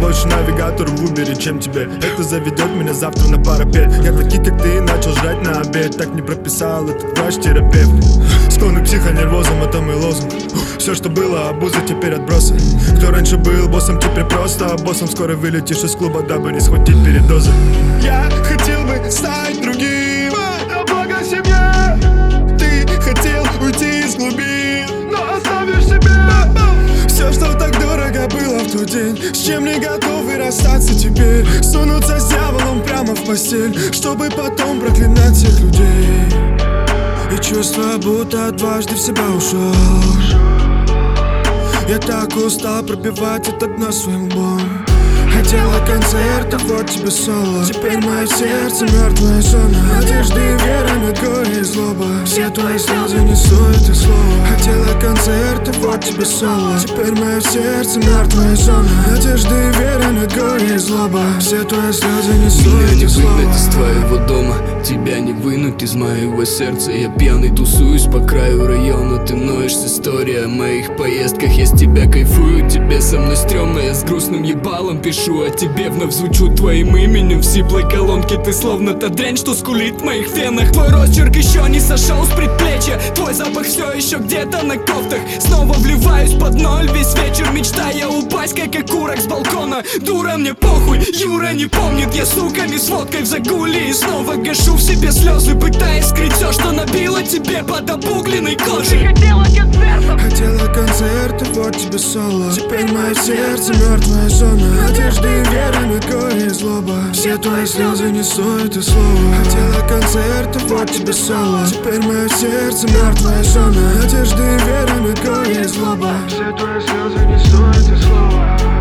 больше навигатор в Uber, чем тебе. Это заведет меня завтра на парапет. Я такие, как ты, начал жрать на обед. Так не прописал этот врач-терапевт. Склонны к психонервозам, это мой лозунг. Все, что было обуза, теперь отбросы. Кто раньше был боссом, теперь просто боссом. Скоро вылетишь из клуба, дабы не схватить передозы. Я хотел бы стать другим, на благо семье. Ты хотел уйти из глубин, но оставишь себя. Все, что так дорого было в тот день, с чем не готовы расстаться теперь. Сунуться с дьяволом прямо в постель, чтобы потом проклинать всех людей. И чувство, будто дважды в себя ушел. Я так устал пробивать этот дно своим боем. Хотела концерта, вот тебе соло. Теперь мое сердце мертвая зона. Надежды и вера, нет горя и злоба. Все твои слезы не стоят и слова. Хотела концерта, вот тебе соло. Теперь мое сердце мертвая зона. Надежды и вера, нет горя и злоба. Все твои слезы не стоят и слова. Меня не выгнать из твоего дома, тебя не вынуть из моего сердца. Я пьяный тусуюсь по краю района. Ты ноешь с историей о моих поездках. Я с тебя кайфую, тебе со мной стрёмно. Я с грустным ебалом пишу о тебе, вновь звучу твоим именем в сиплой колонке. Ты словно та дрянь, что скулит в моих венах. Твой росчерк еще не сошел с предплечья. Твой запах все еще где-то на кофтах. Снова вливаюсь под ноль весь вечер, мечтая упасть, как окурок с балкона. Дура, мне похуй, Юра не помнит. Я суками с водкой в загуле и снова гашу в себе слезы, пытаясь скрыть все, что набило тебе под обугленной кожей. Хотела концерта, вот тебе соло. Теперь мое сердце мертвая зона. Надежды и вера, нет горя и злоба. Все твои слезы не стоят и слова. Хотела концерта, вот тебе соло. Теперь мое сердце мертвая зона. Надежды и вера, нет горя и злоба. Все твои слезы не стоят и слова.